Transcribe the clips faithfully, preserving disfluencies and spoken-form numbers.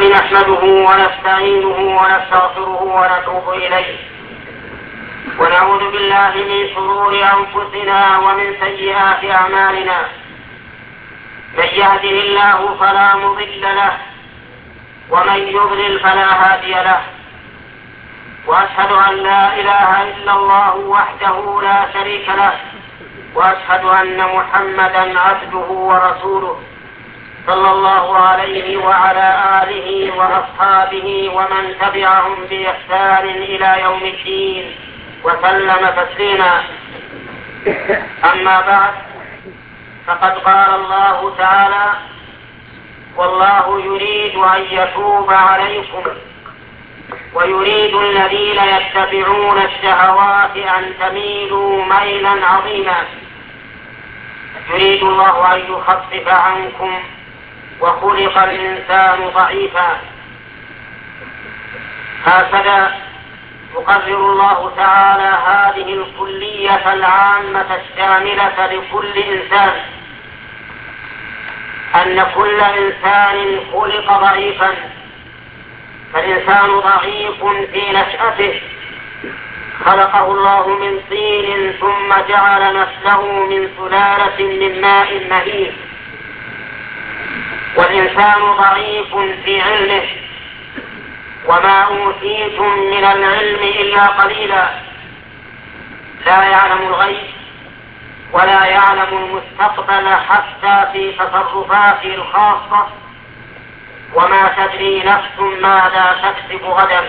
نحمده ونستعينه ونستغفره ونتوب إليه ونعوذ بالله من شرور أنفسنا ومن سيئات أعمالنا. من يهده الله فلا مضل له ومن يضلل فلا هادي له، وأشهد أن لا إله إلا الله وحده لا شريك له، وأشهد أن محمدا عبده ورسوله صلى الله عليه وعلى آله وأصحابه ومن تبعهم بإحسان إلى يوم الدين وسلم تسليما. أما بعد، فقد قال الله تعالى: والله يريد أن يتوب عليكم ويريد الذين يتبعون الشهوات أن تميلوا ميلا عظيما. يريد الله أن يخفف عنكم وخلق الإنسان ضعيفا. هكذا يقرر الله تعالى هذه الكلية العامة الشاملة لكل إنسان، أن كل إنسان خلق ضعيفا، فالإنسان ضعيف في نشأته، خلقه الله من طين ثم جعل نسله من سلالة من ماء مهين. والإنسان ضعيف في علمه، وما أوتيتم من العلم إلا قليلا. لا يعلم الغيب ولا يعلم المستقبل حتى في تصرفاته الخاصة، وما تدري نفس ماذا تكسب غدا.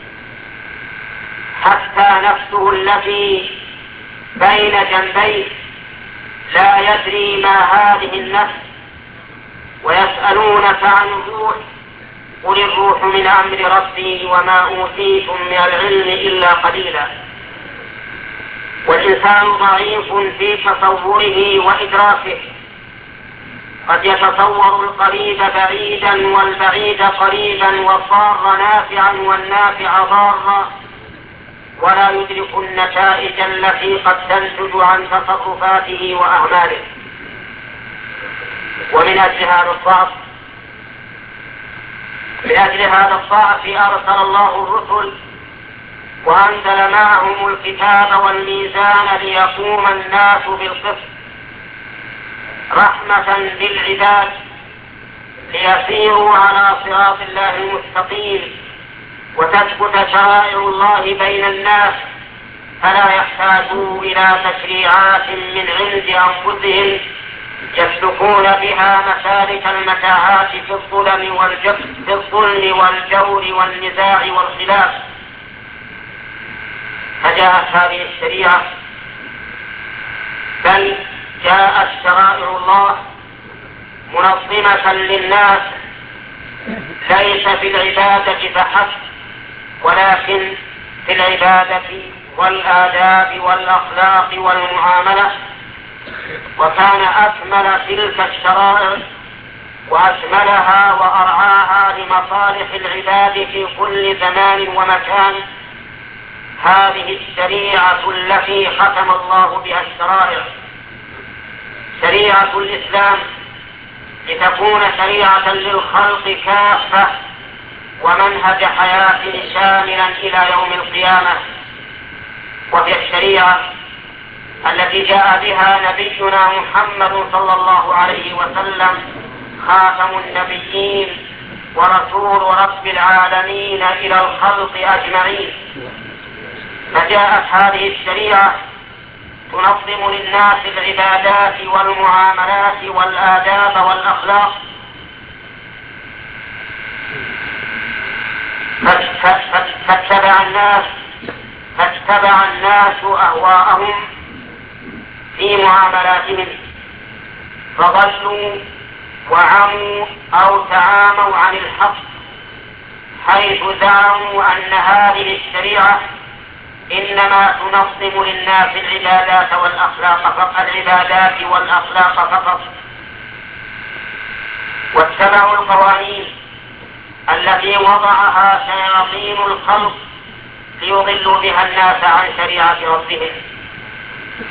حتى نفسه التي بين جنبيه لا يدري ما هذه النفس. ويسألونك عن الروح، قل الروح من أمر ربي وما أوتيتم من العلم إلا قليلا. والإنسان ضعيف في تصوره وإدراكه، قد يتصور القريب بعيدا والبعيد قريبا والضار نافعا والنافع ضارا، ولا يدرك النتائج التي قد تنتج عن تصرفاته وأعماله. ومن أجل هذا الضعف من أجل هذا الضعف أرسل الله الرسل وأنزل معهم الكتاب والميزان ليقوم الناس بالقسط، رحمة بالعباد ليسيروا على صراط الله المستقيم، وتثبت شرائع الله بين الناس، فلا يحتاجوا إلى تشريعات من عند أنفسهم يسلكون بها مسالك المتاهات في الظلم والجبن في الظلم والجور والنزاع والخلاف. فجاءت هذه الشريعة، بل جاءت شرائع الله منظمة للناس، ليس في العبادة فحسب، ولكن في العبادة والآداب والأخلاق والمعاملة. وكان أكمل تلك الشرائع وأشملها وأرعاها لمصالح العباد في كل زمان ومكان هذه الشريعة التي ختم الله بها الشرائع، شريعة الإسلام، لتكون شريعة للخلق كافة ومنهج حياة شاملا إلى يوم القيامة. وهي الشريعة التي جاء بها نبينا محمد صلى الله عليه وسلم خاتم النبيين ورسول رب العالمين إلى الخلق أجمعين. فجاءت هذه الشريعة تنظم للناس العبادات والمعاملات والآداب والأخلاق، فاتبع الناس فاتبع الناس أهواءهم في معاملاتهم، فضلوا وعموا أو تعاموا عن الحق، حيث زعموا أن هذه الشريعة إنما تنظم للناس العبادات والأخلاق فقط العبادات والأخلاق فقط، واتبعوا القوانين التي وضعها شياطين الخلق ليضلوا بها الناس عن شريعة ربهم.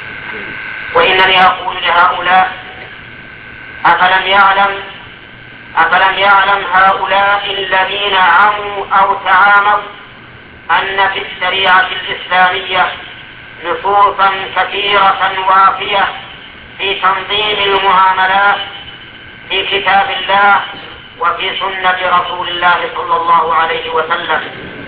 وإنني أقول لهؤلاء: أفلم يعلم أفلم يعلم هؤلاء الذين عموا أو تعاموا أن في الشريعة الإسلامية نصوصا كثيرة وافية في تنظيم المعاملات في كتاب الله وفي سنة رسول الله صلى الله عليه وسلم،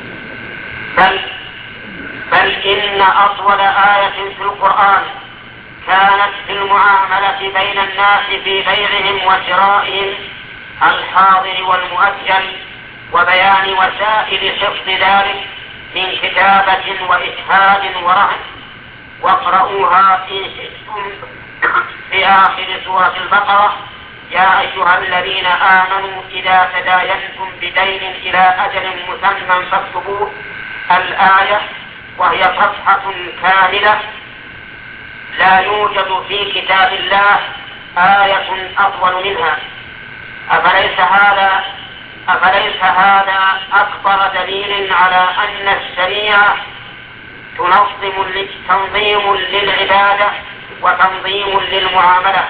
بل بل إن أطول آية في القرآن كانت في المعاملة بين الناس في بيعهم وشرائهم الحاضر والمؤجل، وبيان وسائل حفظ ذلك من كتابة وإشهاد ورهن. واقرؤوها إن شئتم في آخر سورة البقرة: يا أيها الذين آمنوا إذا تداينتم بدين إلى أجل مسمى فاكتبوه، الآية، وهي صفحة كاملة لا يوجد في كتاب الله آية أطول منها. أفليس هذا أفليس هذا أكبر دليل على أن الشريعة تنظم تنظيم للعبادة وتنظيم للمعاملة؟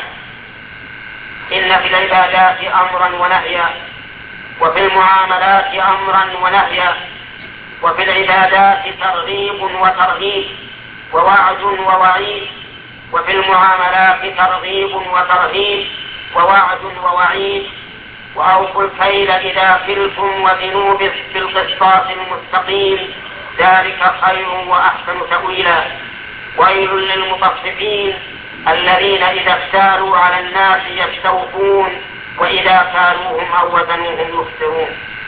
إن في العبادات أمرا ونهيا، وفي المعاملات أمرا ونهيا، وفي العبادات ترغيب وترهيب ووعد ووعيد، وفي المعاملات ترغيب وترهيب ووعد ووعيد. وأوفوا الكيل إذا كلتم وزنوا بالقسطاس المستقيم، ذلك خير وأحسن تأويلا. ويل للمطففين الذين إذا اكتالوا على الناس يستوفون وإذا كالوهم أو وزنوهم يخسرون.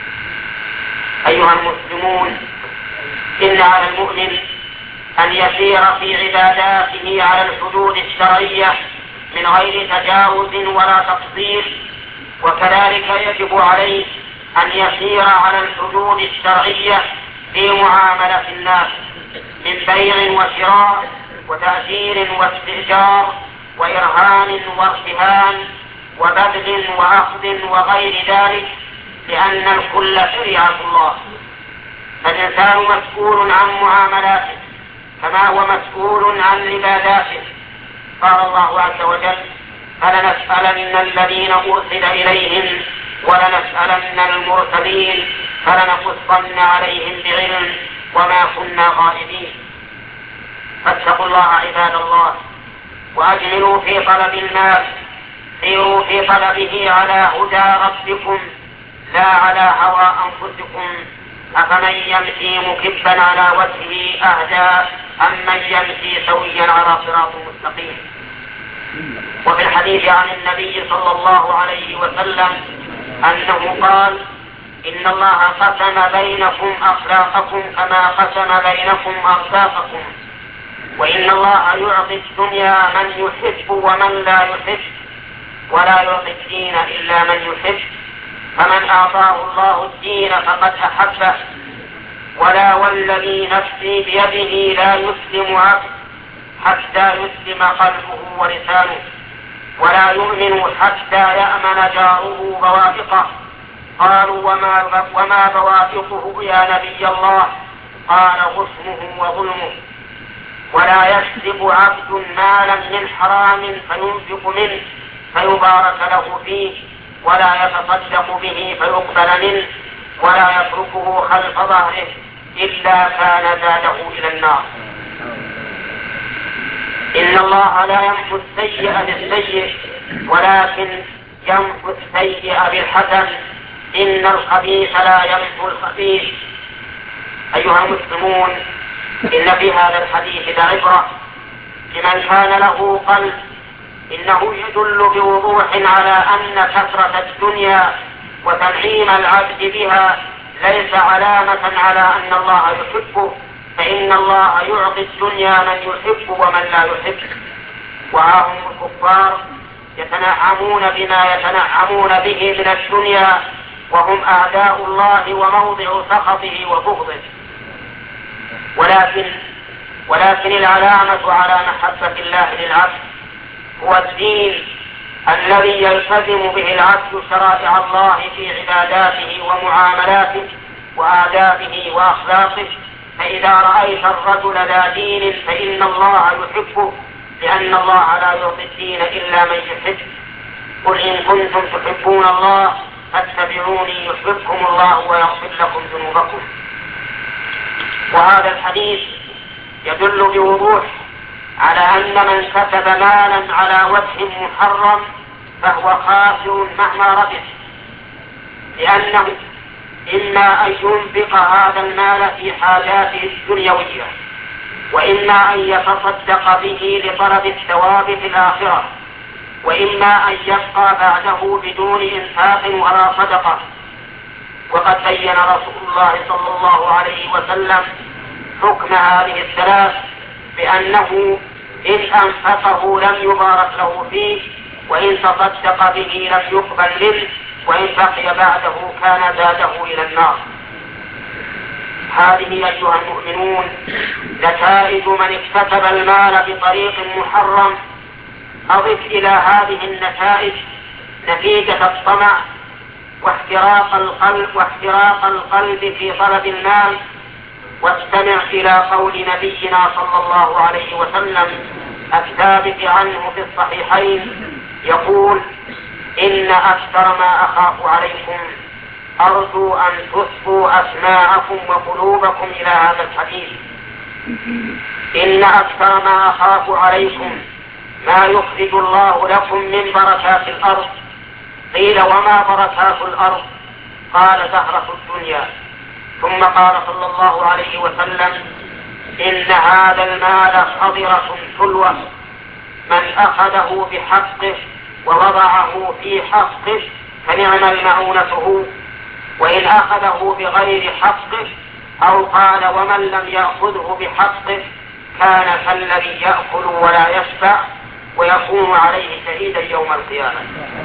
أيها المسلمون، إن على المؤمن أن يسير في عباداته على الحدود الشرعية من غير تجاوز ولا تقصير، وكذلك يجب عليه أن يسير على الحدود الشرعية في معاملة الناس من بيع وشراء وتأجير واستئجار وإرهان وارتهان وبذل وأخذ وغير ذلك، لأن الكل شريعة الله. فالإنسان مسؤول عن معاملاته كما هو مسؤول عن عباداته. قال الله عز وجل: فلنسألن الذين أرسل إليهم ولنسألن المرسلين فلنقصن عليهم بعلم وما كنا غائبين. فاتقوا الله عباد الله، وأجملوا في طلب المال، سيروا في طلبه على هدى ربكم لا على هوى أنفسكم. أفمن يمشي مكبا على وجهه أهدى أم من يمشي سويا على صراط مستقيم. وفي الحديث عن النبي صلى الله عليه وسلم أنه قال: إن الله قسم بينكم أخلاقكم كما قسم بينكم أرزاقكم، وإن الله يعطي الدنيا من يحب ومن لا يحب، ولا يعطي الدين إلا من يحب. فمن أعطاه الله الدين فقد أحبه، ولا والذي نفسي بيده لا يسلم عبد حتى يسلم قلبه ولسانه، ولا يؤمن حتى يأمن جاره بوائقه. قالوا: وما, وما بوائقه يا نبي الله؟ قال: غصمه وظلمه. ولا يكسب عبد مالا من حرام فينفق منه فيبارك له فيه، ولا يتصدق به فيقبل منه، ولا يتركه خلف ظهره إلا كان زاده إلى النار. إن الله لا يمحو السيء بالسيء ولكن يمحو السيء بالحسن، إن الخبيث لا يمحو الخبيث. أيها المسلمون، إن في هذا الحديث لعبرة لمن كان له قلب. إنه يدل بوضوح على أن كثرة الدنيا وتنعيم العبد بها ليس علامة على أن الله يحبه، فإن الله يعطي الدنيا من يحب ومن لا يحب. وهم الكفار يتنعمون بما يتنعمون به من الدنيا، وهم أعداء الله وموضع سخطه وبغضه. ولكن ولكن العلامة على محبة الله للعبد هو الدين الذي يلتزم به العبد شرائع الله في عباداته ومعاملاته وآدابه وأخلاقه. فإذا رأيت الرجل ذا دين فإن الله يحبه، لأن الله لا يعطي الدين إلا من يحب. قل إن كنتم تحبون الله فاتبعوني يحببكم الله ويغفر لكم ذنوبكم. وهذا الحديث يدل بوضوح على أن من كسب مالا على وجه محرم فهو خاسر مهما ربح، لأنه إما أن ينفق هذا المال في حاجاته الدنيوية، وإما أن يتصدق به لطلب الثواب في الآخرة، وإما أن يبقى بعده بدون إنفاق ولا صدقة. وقد بين رسول الله صلى الله عليه وسلم حكم هذه الثلاث بأنه إن أنفقه لم يبارك له فيه، وإن تصدق به لم يقبل منه، وإن بقي بعده كان زاده إلى النار. هذه أيها المؤمنون نتائج من اكتسب المال بطريق محرم. أضف إلى هذه النتائج نتيجة الطمع واحتراق القلب واحتراق القلب في طلب المال. واستمع إلى قول نبينا صلى الله عليه وسلم الثابت عنه في الصحيحين يقول: إن أكثر ما أخاف عليكم أرجو أن تصفوا أسماعكم وقلوبكم إلى هذا الحديث. إن أكثر ما أخاف عليكم ما يخرج الله لكم من بركات الأرض. قيل: وما بركات الأرض؟ قال: زهرة الدنيا. ثم قال صلى الله عليه وسلم: إن هذا المال خضرة حلوة، من أخذه بحقه ووضعه في حقه فنعم المعونة، وإن أخذه بغير حقه أو قال ومن لم يأخذه بحقه كان كالذي يأكل ولا يشبع ويكون عليه شهيدا يوم القيامة.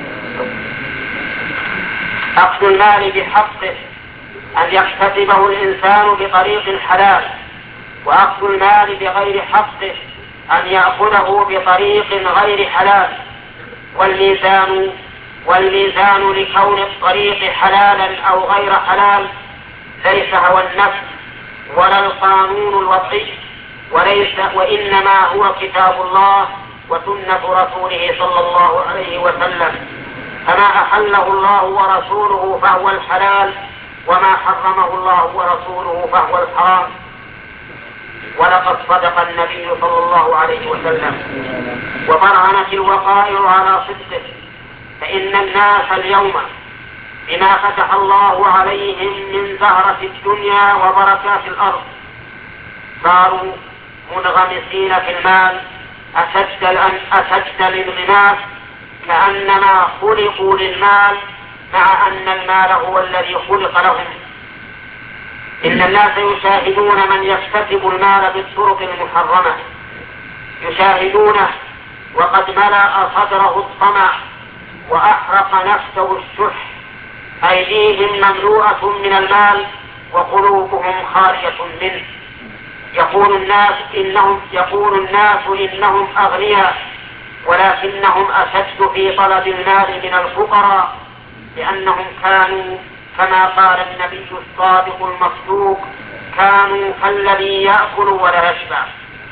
أخذ المال بحقه أن يكتسبه الإنسان بطريق حلال، وأخذ المال بغير حقه أن يأخذه بطريق غير حلال. والميزان والميزان لكون الطريق حلالا أو غير حلال ليس هوى النفس ولا القانون الوضعي، وليس وإنما هو كتاب الله وسنة رسوله صلى الله عليه وسلم. فما أحله الله ورسوله فهو الحلال، وما حرمه الله ورسوله فهو الحرام. ولقد صدق النبي صلى الله عليه وسلم وبرهنت الوقائع على صدقه، فإن الناس اليوم بما فتح الله عليهم من زهرة الدنيا وبركات الأرض صاروا منغمسين في المال أشد أشد الانغماس، كأنما خلقوا للمال مع أن المال هو الذي خلق لهم. إن الناس يشاهدون من يكتسب المال بالطرق المحرمة، يشاهدونه وقد ملأ صدره الطمع وأحرق نفسه الشح، أيديهم مملوءة من المال وقلوبهم خالية منه. يقول الناس إنهم يقول الناس إنهم أغنياء، ولكنهم أشد في طلب المال من الفقراء، لأنهم كانوا كما قال النبي الصادق المصدوق: كانوا كالذي يأكل ولا يشبع.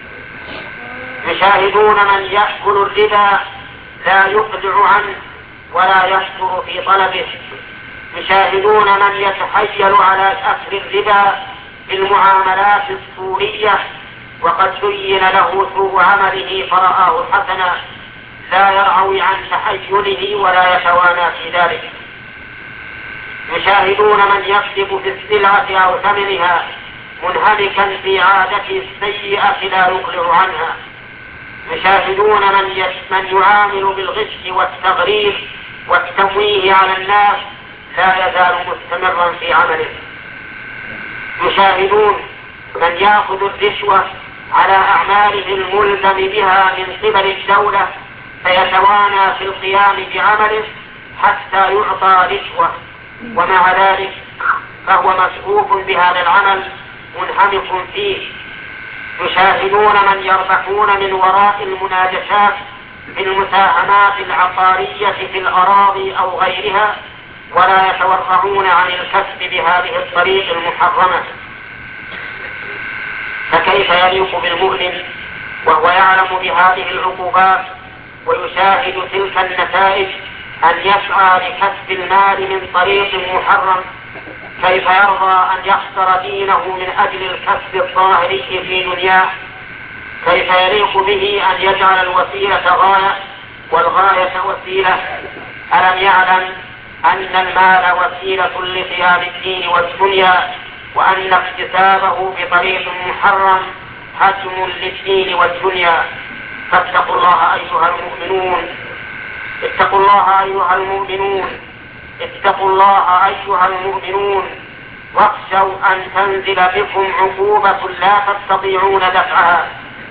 يشاهدون من يأكل الربا لا يقلع عنه ولا يشكر في طلبه، يشاهدون من يتحيل على أكل الربا بالمعاملات الصورية وقد زين له سوء عمله فرآه حسنا، لا يرعوي عن تحيله ولا يتوانى في ذلك. يشاهدون من يكذب في السلعة أو ثمنها منهمكا في عادته السيئة لا يقلع عنها. يشاهدون من, من يعامل بالغش والتغرير والتمويه على الناس لا يزال مستمرا في عمله. يشاهدون من يأخذ الرشوة على أعماله الملزم بها من قبل الدولة فيتوانى في القيام بعمله حتى يعطى رشوة، ومع ذلك فهو مسؤوف بهذا العمل منهمك فيه. يشاهدون من يربحون من وراء المناجشات في المساهمات العقارية في الأراضي أو غيرها ولا يتورعون عن الكسب بهذه الطريق المحرمة. فكيف يليق بالمؤمن وهو يعلم بهذه العقوبات ويشاهد تلك النتائج أن يسعى لكسب المال من طريق محرم، كيف يرضى أن يخسر دينه من أجل الكسب الظاهري في دنياه؟ كيف يليق به أن يجعل الوسيلة غاية والغاية وسيلة؟ ألم يعلم أن المال وسيلة لقيام الدين والدنيا، وأن اكتسابه بطريق محرم هدم للدين والدنيا؟ فاتقوا الله أيها المؤمنون، اتقوا الله أيها المؤمنون اتقوا الله أيها المؤمنون واخشوا أن تنزل بكم عقوبة لا تستطيعون دفعها.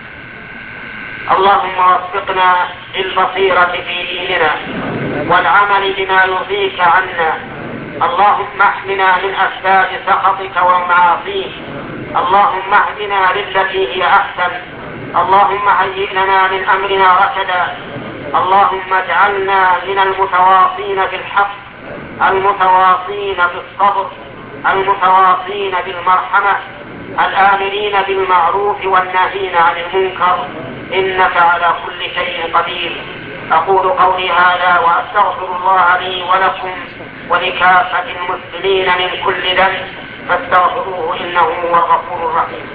اللهم وفقنا للبصيرة في ديننا والعمل بما يرضيك عنا. اللهم احمنا من أسباب سخطك ومعاصيك. اللهم اهدنا للتي هي أحسن. اللهم هيئ لنا من أمرنا رشدا. اللهم اجعلنا من المتواصين بالحق، المتواصين بالصبر، المتواصين بالمرحمة، الآمرين بالمعروف والناهين عن المنكر، إنك على كل شيء قدير. أقول قولي هذا وأستغفر الله لي ولكم ولكافة المسلمين من كل ذنب، فاستغفروه إنه هو الغفور الرحيم.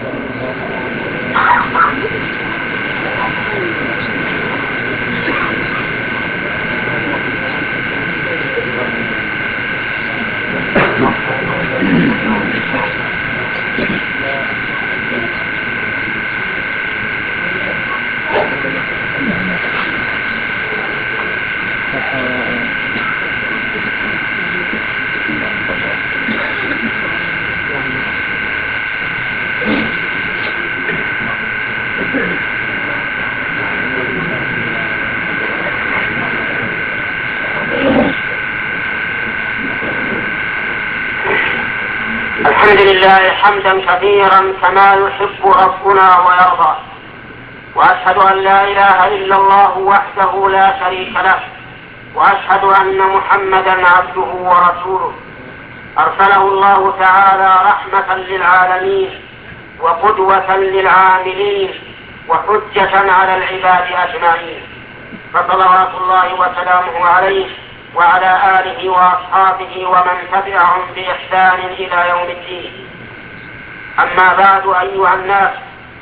الحمد لله حمدا كثيرا كما يحب ربنا ويرضى، وأشهد أن لا إله إلا الله وحده لا شريك له، وأشهد أن محمدا عبده ورسوله أرسله الله تعالى رحمة للعالمين وقدوة للعاملين وحجة على العباد أجمعين، فصلوات الله وسلامه عليه وعلى آله وأصحابه ومن تبعهم بإحسان إلى يوم الدين. أما بعد أيها الناس،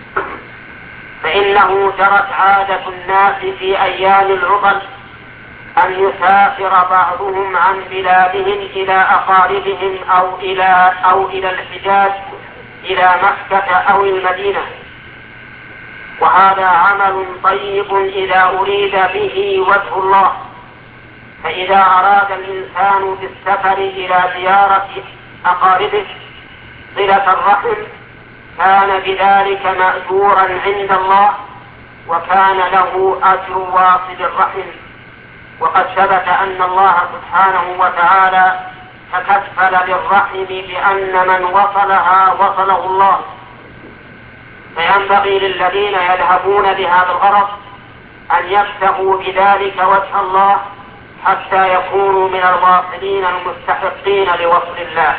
فإنه جرت عادة الناس في أيام العطل أن يسافر بعضهم عن بلادهم إلى أقاربهم أو إلى, أو إلى الحجاز، إلى مكة أو المدينة، وهذا عمل طيب إذا أريد به وجه الله. فإذا أراد الإنسان بالسفر إلى زيارة أقاربه صلة الرحم كان بذلك مأجورا عند الله، وكان له أجر واصل الرحم. وقد ثبت أن الله سبحانه وتعالى تكفل بالرحم بأن من وصلها وصله الله، فينبغي للذين يذهبون بهذا الغرض أن يبتغوا بذلك وجه الله حتى يكونوا من الواصلين المستحقين لوصل الله.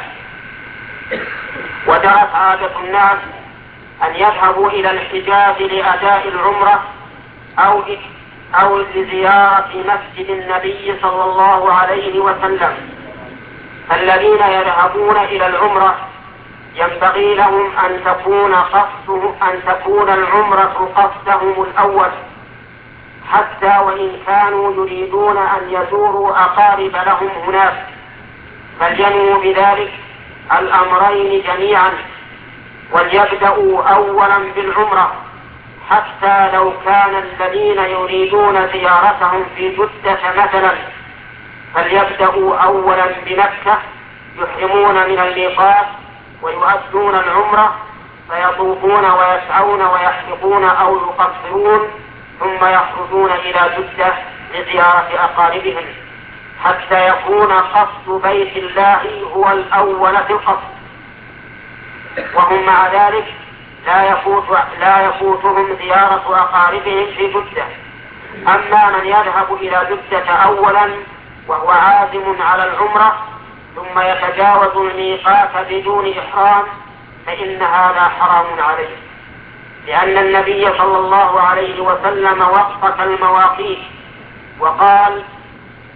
وجرت عادة الناس أن يذهبوا إلى الحجاز لأداء العمرة أو أو لزيارة مسجد النبي صلى الله عليه وسلم. فالذين يذهبون إلى العمرة ينبغي لهم أن تكون قصده أن تكون العمرة قصدهم الأول، حتى وإن كانوا يريدون أن يزوروا أقارب لهم هناك، فلينووا بذلك الأمرين جميعا، وليبدأوا أولا بالعمرة، حتى لو كان الذين يريدون زيارتهم في جدة مثلا فليبدأوا أولا بمكة يحرمون من الميقات ويؤدون العمرة، فيطوفون ويسعون ويحلقون أو يقصرون، ثم يخرجون إلى جدة لزيارة أقاربهم، حتى يكون قصد بيت الله هو الأول في القصد. وهم مع ذلك لا يفوت لا يفوتهم زيارة أقاربهم في جدة. أما من يذهب إلى جدة أولا وهو عازم على العمرة ثم يتجاوز الميقات بدون إحرام فإن هذا حرام عليه، لأن النبي صلى الله عليه وسلم وقت المواقيت وقال: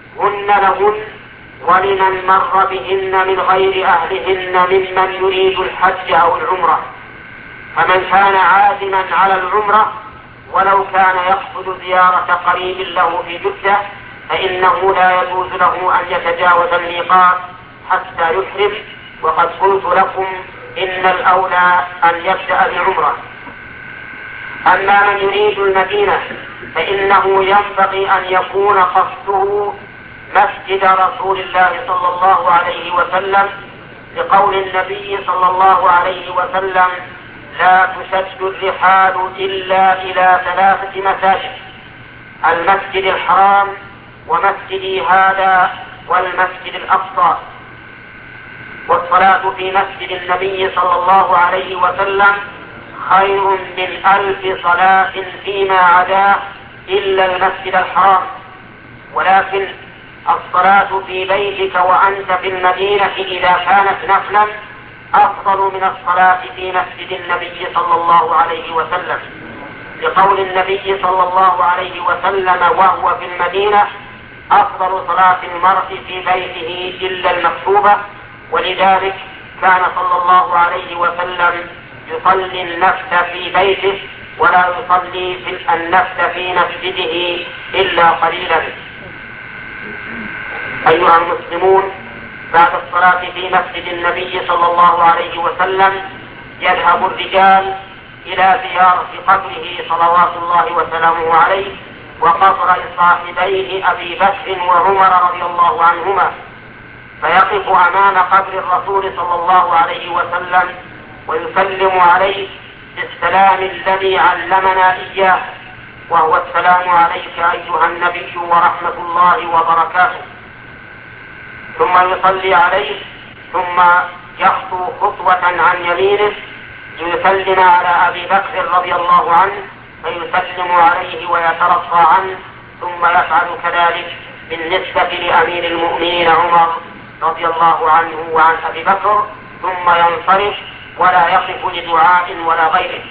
هن لهن ولمن مر بهن من غير أهلهن ممن يريد الحج أو العمرة. فمن كان عازما على العمرة ولو كان يقصد زيارة قريب له في جدة فإنه لا يجوز له أن يتجاوز الميقات حتى يحرم. وقد قلت لكم إن الأولى أن يبدأ بعمرة. أما من يريد المدينة فإنه ينبغي أن يكون قصده مسجد رسول الله صلى الله عليه وسلم، لقول النبي صلى الله عليه وسلم: لا تشد الرحال إلا إلى ثلاثة مساجد: المسجد الحرام ومسجدي هذا والمسجد الأقصى. والصلاة في مسجد النبي صلى الله عليه وسلم خير من ألف صلاة فيما عداه إلا المسجد الحرام. ولكن الصلاة في بيتك وأنت في المدينة إذا كانت نفلا أفضل من الصلاة في مسجد النبي صلى الله عليه وسلم، لقول النبي صلى الله عليه وسلم وهو في المدينة: أفضل صلاة المرء في بيته إلا المكتوبة. ولذلك كان صلى الله عليه وسلم يصلي النفل في بيته ولا يصلي في النفل في مسجده إلا قليلا. أيها المسلمون، بعد الصلاة في مسجد النبي صلى الله عليه وسلم يذهب الرجال إلى زيارة قبره صلوات الله وسلامه عليه وقبر صاحبيه أبي بكر وعمر رضي الله عنهما، فيقف أمام قبر الرسول صلى الله عليه وسلم ويسلم عليه بالسلام الذي علمنا إياه، وهو: السلام عليك أيها النبي ورحمة الله وبركاته. ثم يصلي عليه، ثم يخطو خطوة عن يمينه ليسلم على أبي بكر رضي الله عنه فيسلم عليه ويترضى عنه، ثم يفعل كذلك بالنسبة لأمير المؤمنين عمر رضي الله عنه وعن أبي بكر، ثم ينصرف ولا يقف لدعاء ولا غيره.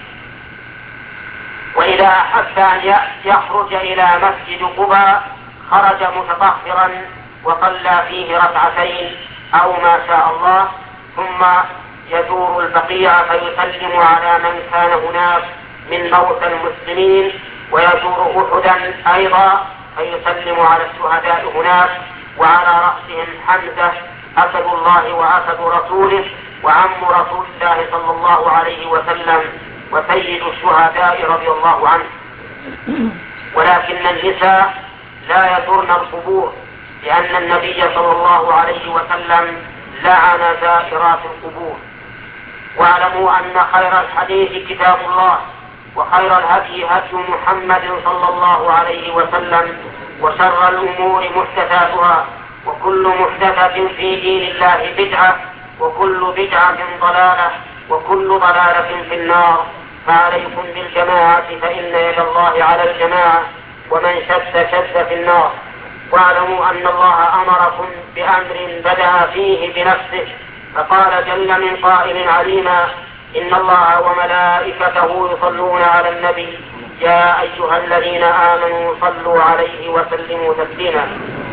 وإذا أحب أن يخرج إلى مسجد قباء خرج متطهرا وصلى فيه ركعتين أو ما شاء الله، ثم يزور البقيع فيسلم على من كان هناك من موتى المسلمين، ويزور أحدا أيضا فيسلم على الشهداء هناك، وعلى رأسهم حمزة أسد الله وأسد رسوله وعم رسول الله صلى الله عليه وسلم وسيد الشهداء رضي الله عنه. ولكن النساء لا يزورن القبور، لأن النبي صلى الله عليه وسلم لعن زائرات القبور. واعلموا أن خير الحديث كتاب الله، وخير الهدي هدي محمد صلى الله عليه وسلم، وشر الأمور محدثاتها، وكل محدثة في دين الله بدعة، وكل بدعة ضلالة، وكل ضلالة في النار. فعليكم بالجماعة فإن يد الله على الجماعة، ومن شد شد في النار. واعلموا أن الله أمركم بأمر بدأ فيه بنفسه، فقال جل من قائل عليما: إن الله وملائكته يصلون على النبي يا أيها الذين آمنوا صلوا عليه وسلموا تسليما.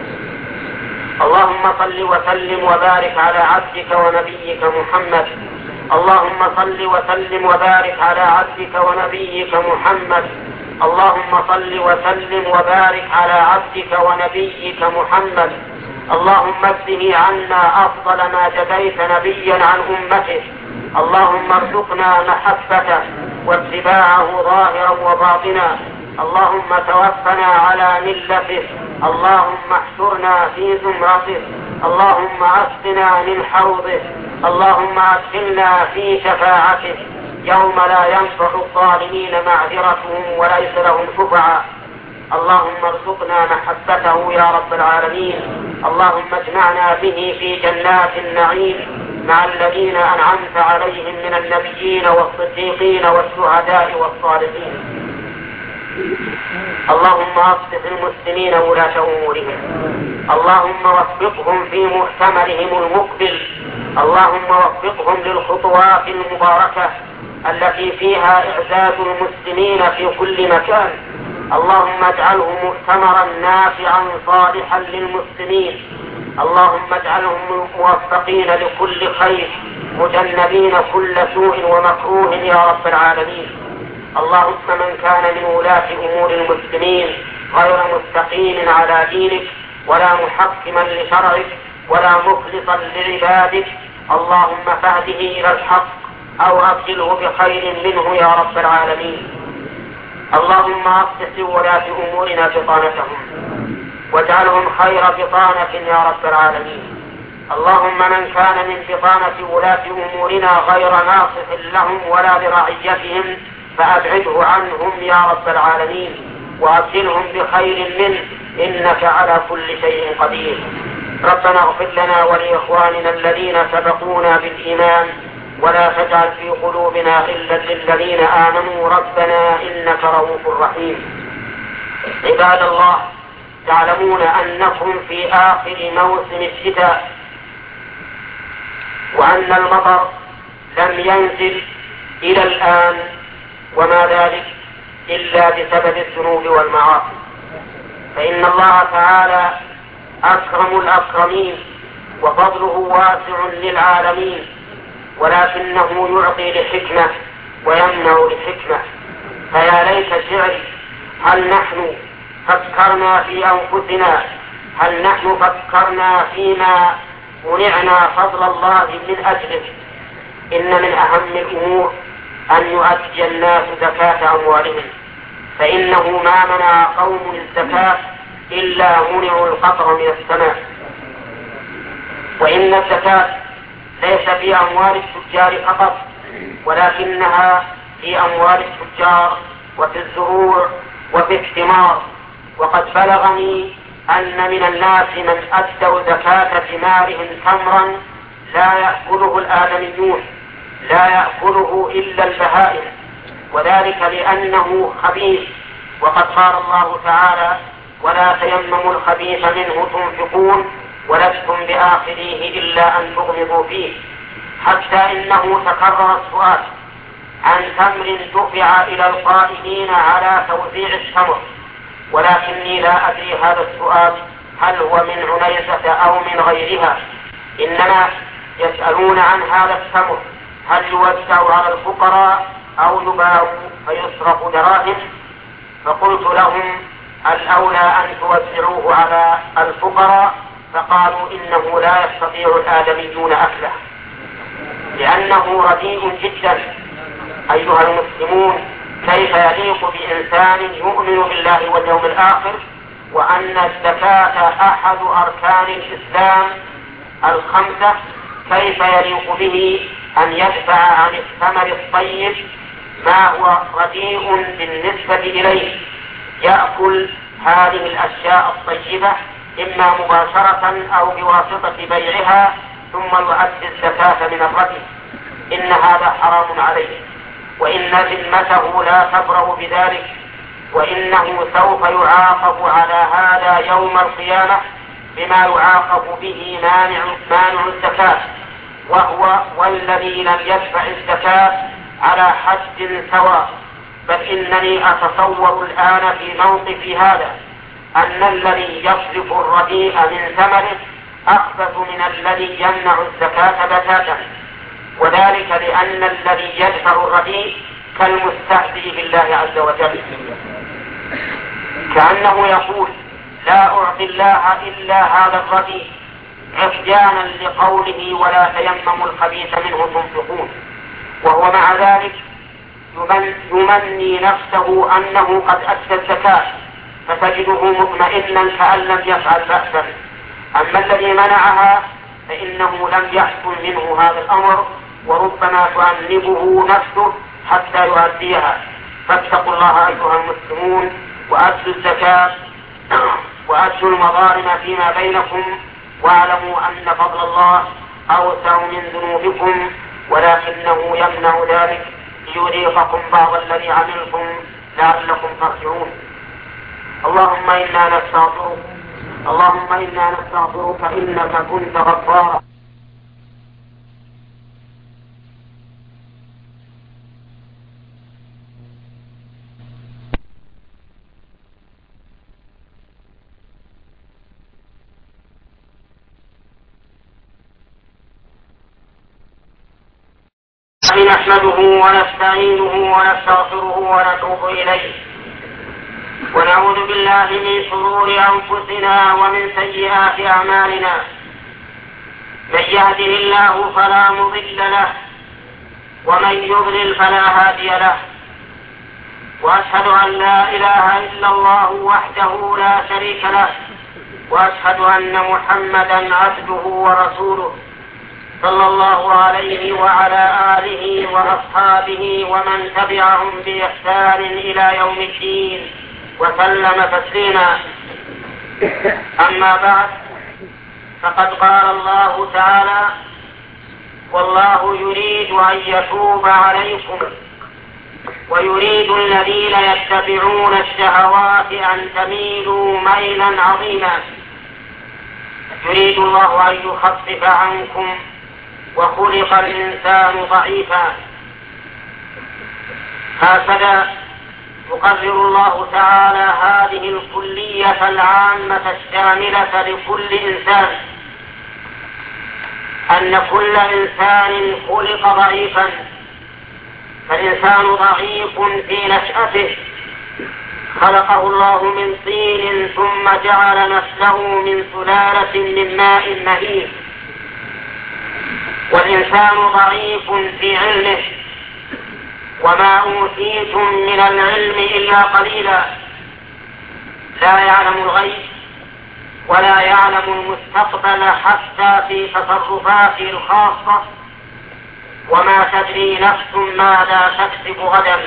اللهم صل وسلم وبارك على عبدك ونبيك محمد. اللهم صل وسلم وبارك على عبدك ونبيك محمد. اللهم صل وسلم وبارك على عبدك ونبيك محمد. اللهم اجزه عنا أفضل ما جزيت نبيا عن أمته. اللهم ارزقنا محبته واتباعه ظاهرا وباطنا. اللهم توفنا على ملته. اللهم احشرنا في زمرته. اللهم اسقنا من حوضه. اللهم ادخلنا في شفاعته يوم لا ينفع الظالمين معذرتهم وليس لهم شفعاء. اللهم ارزقنا محبته يا رب العالمين. اللهم اجمعنا به في جنات النعيم مع الذين أنعمت عليهم من النبيين والصديقين والشهداء والصالحين. اللهم أصلح المسلمين ولاة أمورهم. اللهم وفقهم في مؤتمرهم المقبل. اللهم وفقهم للخطوات المباركة التي فيها إعزاز المسلمين في كل مكان. اللهم اجعله مؤتمرا نافعا صالحا للمسلمين. اللهم اجعلهم موفقين لكل خير مجنبين كل سوء ومكروه يا رب العالمين. اللهم من كان من ولاة أمور المسلمين غير مستقيم على دينك ولا محكما لشرعك ولا مخلصا لعبادك، اللهم فهده إلى الحق أو أبدله بخير منه يا رب العالمين. اللهم أصلح لولاة أمورنا بطانتهم واجعلهم خير بطانة يا رب العالمين. اللهم من كان من بطانة ولاة أمورنا غير ناصح لهم ولا لرعيتهم فأبعده عنهم يا رب العالمين وأبدلهم بخير منه، إنك على كل شيء قدير. ربنا اغفر لنا ولإخواننا الذين سبقونا بالإيمان ولا تجعل في قلوبنا غلا للذين آمنوا ربنا إنك رؤوف رحيم. عباد الله، تعلمون أنكم في آخر موسم الشتاء وأن المطر لم ينزل إلى الآن، وما ذلك إلا بسبب الذنوب والمعاصي، فإن الله تعالى أكرم الأكرمين وفضله واسع للعالمين، ولكنه يعطي لحكمة ويمنع لحكمة. فيا ليت شعري، هل نحن فكرنا في أنفسنا، هل نحن فكرنا فيما منعنا فضل الله من أجله؟ إن من أهم الأمور أن يؤدي الناس زكاة أموالهم، فإنه ما منع قوم الزكاة إلا منعوا القطر من السماء. وإن الزكاة ليس في أموال التجار فقط، ولكنها في أموال التجار وفي الزروع وفي الثمار. وقد بلغني أن من الناس من أدوا زكاة ثمارهم تمرا لا يأكله الآدميون، لا يأكله إلا البهائم، وذلك لأنه خبيث. وقد قال الله تعالى: ولا تيمموا الخبيث منه تنفقون ولستم بآخذيه إلا أن تغمضوا فيه. حتى إنه تكرر السؤال عن تمر دفع إلى القائمين على توزيع التمر، ولكني لا أدري هذا السؤال هل هو من عنيزة أو من غيرها، إنما يسألون عن هذا التمر هل يوزع على الفقراء أو يباع فيصرف دراهم. فقلت لهم: الأولى أن توزعوه على الفقراء. فقالوا: إنه لا يستطيع الآدميون أكله لأنه رديء جدا. أيها المسلمون، كيف يليق بإنسان يؤمن بالله واليوم الآخر وأن الزكاة أحد أركان الإسلام الخمسة، كيف يليق به أن يدفع عن الثمر الطيب ما هو رديء بالنسبة إليه، يأكل هذه الأشياء الطيبة إما مباشرة أو بواسطة بيعها ثم يؤدي الزكاة من الرديء؟ إن هذا حرام عليه، وإن ذمته لا تبرأ بذلك، وإنه سوف يعاقب على هذا يوم القيامة بما يعاقب به مانع مانع الزكاة، وهو والذي لم يدفع الزكاة على حد سواء. بل إنني أتصور الآن في موقف هذا أن الذي يصرف الرديء من ثمره أخبث من الذي يمنع الزكاة بتاتا، وذلك لأن الذي يدفع الرديء كالمستهزئ بالله عز وجل، كأنه يقول: لا أعطي الله إلا هذا الرديء، عصيانا لقوله ولا تيمموا الخبيث منه تنفقون، وهو مع ذلك يمني نفسه أنه قد أدى الزكاة، فتجده مطمئنا كأن لم يفعل بأسا. أما الذي منعها فإنه لم يحصل منه هذا الأمر، وربما تؤنبه نفسه حتى يؤديها. فاتقوا الله أيها المسلمون، وأدوا الزكاة وأدوا المظالم فيما بينكم، واعلموا أن فضل الله أوسع من ذنوبكم، ولكنه يمنع ذلك ليذيقكم بعض الذي عملتم لعلكم ترجعون. اللهم إنا نستغفرك اللهم إنا نستغفرك إنك كنت غفارا. الله نحمده ونستعينه ونستغفره ونتوب إليه، ونعوذ بالله من شرور أنفسنا ومن سيئات أعمالنا. من يهده الله فلا مضل له، ومن يضلل فلا هادي له. وأشهد أن لا إله إلا الله وحده لا شريك له، وأشهد أن محمدا عبده ورسوله صلى الله عليه وعلى آله وأصحابه ومن تبعهم بإحسان إلى يوم الدين وسلم تسليما. أما بعد، فقد قال الله تعالى: والله يريد أن يتوب عليكم ويريد الذين يتبعون الشهوات أن تميلوا ميلا عظيما. يريد الله أن يخفف عنكم وخلق الإنسان ضعيفا. هكذا يقرر الله تعالى هذه الكلية العامة الشاملة لكل إنسان، أن كل إنسان خلق ضعيفا، فالإنسان ضعيف في نشأته، خلقه الله من طين ثم جعل نسله من سلالة من ماء مهين. والإنسان ضعيف في علمه، وما أوتيتم من العلم إلا قليلا. لا يعلم الغيب ولا يعلم المستقبل حتى في تصرفاته الخاصة، وما تدري نفس ماذا تكسب غدا.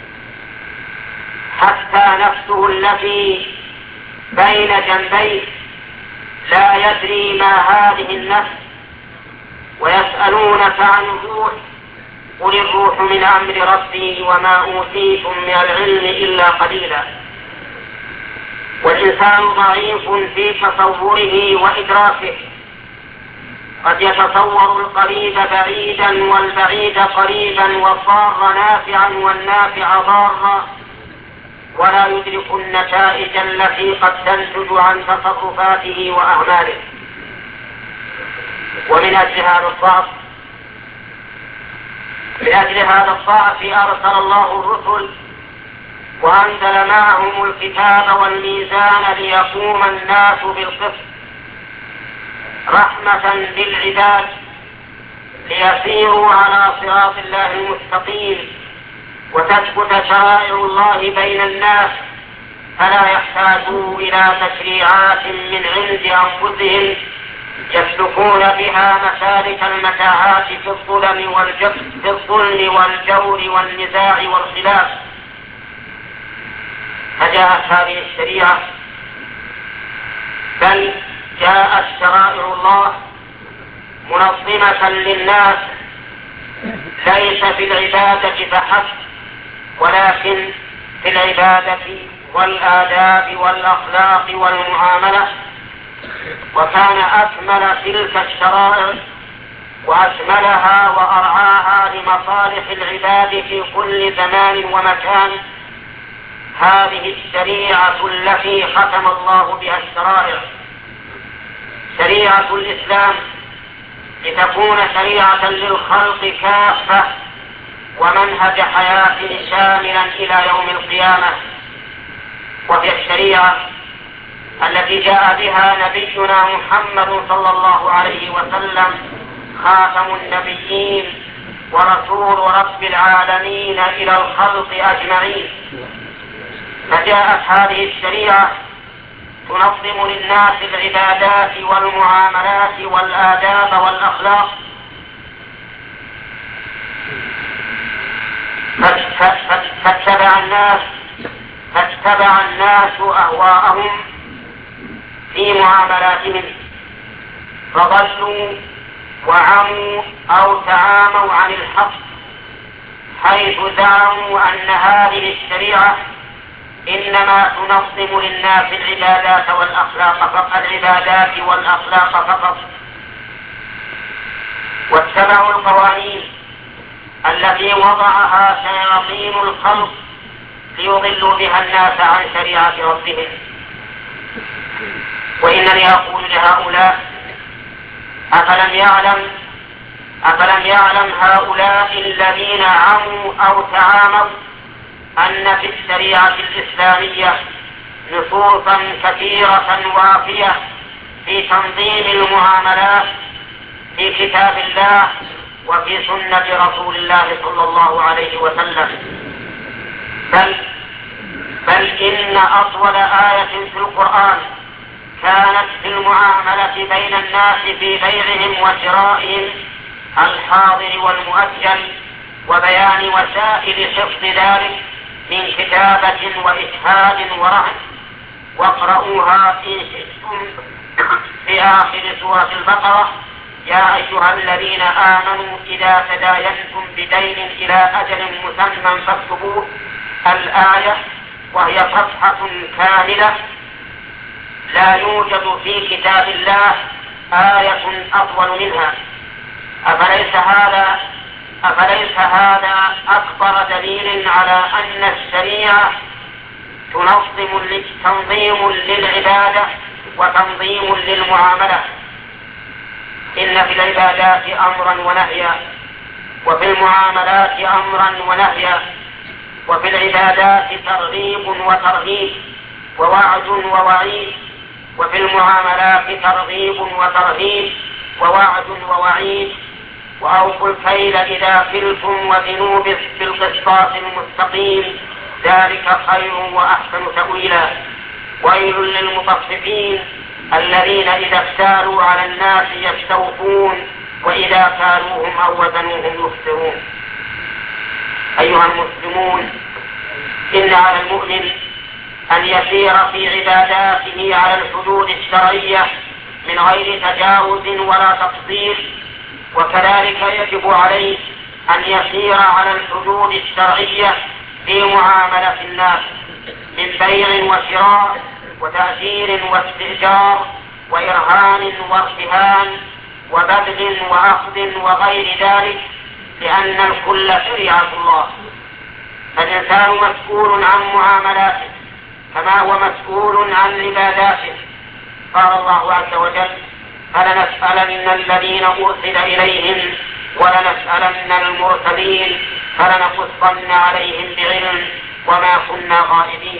حتى نفسه التي بين جنبيه لا يدري ما هذه النفس. ويسألونك عن الروح، قل الروح من أمر ربي وما أوتيتم من العلم إلا قليلا. والإنسان ضعيف في تصوره وإدراكه، قد يتصور القريب بعيدا والبعيد قريبا، والضار نافعا والنافع ضارا، ولا يدرك النتائج التي قد تنتج عن تصرفاته وأعماله. ومن أجل هذا الضعف من أجل هذا الضعف أرسل الله الرسل وأنزل معهم الكتاب والميزان ليقوم الناس بالقسط، رحمة بالعباد ليسيروا على صراط الله المستقيم، وتثبت شرائع الله بين الناس، فلا يحتاجوا إلى تشريعات من عند أنفسهم يسلكون بها مسالك المتاهات في الظلم والجبن في الظلم والجور والنزاع والخلاف. فجاءت هذه الشريعة، بل جاءت شرائع الله منظمة للناس، ليس في العبادة فحسب، ولكن في العبادة والآداب والأخلاق والمعاملة. وكان أكمل تلك الشرائع وأكملها وأرعاها لمصالح العباد في كل زمان ومكان هذه الشريعة التي ختم الله بها الشرائع، شريعة الإسلام، لتكون شريعة للخلق كافة ومنهج حياة شاملا إلى يوم القيامة. وهي الشريعة التي جاء بها نبينا محمد صلى الله عليه وسلم، خاتم النبيين ورسول رب العالمين إلى الخلق أجمعين. فجاءت هذه الشريعة تنظم للناس العبادات والمعاملات والآداب والأخلاق، فاتبع الناس فاتبع الناس أهواءهم في معاملاتهم، فضلوا وعموا أو تعاموا عن الحق، حيث زعموا أن هذه الشريعة إنما تنظم للناس العبادات والأخلاق فقط العبادات والأخلاق فقط، واتبعوا القوانين التي وضعها شياطين الخلق ليضلوا بها الناس عن شريعة ربهم. وإنني أقول لهؤلاء: أفلم يعلم أفلم يعلم هؤلاء الذين عموا أو تعاموا أن في الشريعة الإسلامية نصوصا كثيرة وافية في تنظيم المعاملات في كتاب الله وفي سنة رسول الله صلى الله عليه وسلم، بل بل إن أطول آية في القرآن كانت في المعاملة بين الناس في بيعهم وشرائهم الحاضر والمؤجل، وبيان وسائل حفظ ذلك من كتابة وإشهاد ورهن. واقرؤوها إن شئتم في آخر سورة البقرة: يا أيها الذين آمنوا إذا تداينتم بدين إلى أجل مسمى فاكتبوه، الآية، وهي صفحة كاملة. لا يوجد في كتاب الله آية أطول منها. أفليس هذا أفليس هذا أكبر دليل على أن الشريعة تنظم تنظيم للعبادة وتنظيم للمعاملة؟ إن في العبادات أمرا ونهيا، وفي المعاملات أمرا ونهيا، وفي العبادات ترغيب وترهيب ووعد ووعيد، وفي المعاملات ترغيب وترهيب ووعد ووعيد. وأوفوا الكيل إذا كلتم وزنوا بالقسطاس المستقيم، ذلك خير وأحسن تأويلا. ويل للمطففين الذين إذا اكتالوا على الناس يستوفون وإذا كالوهم أو وزنوهم يخسرون. أيها المسلمون، إن على المؤمن أن يسير في عباداته على الحدود الشرعية من غير تجاوز ولا تقصير، وكذلك يجب عليه أن يسير على الحدود الشرعية في معاملة الناس من بيع وشراء وتأجير واستئجار وإرهان وارتهان وبذل وأخذ وغير ذلك، لأن الكل شريعة الله. فالإنسان مسؤول عن معاملاته كما هو مسؤول عن عباداته. قال الله عز وجل: فلنسألن الذين أرسل إليهم ولنسألن المرسلين فلنقصن عليهم بعلم وما كنا غائبين.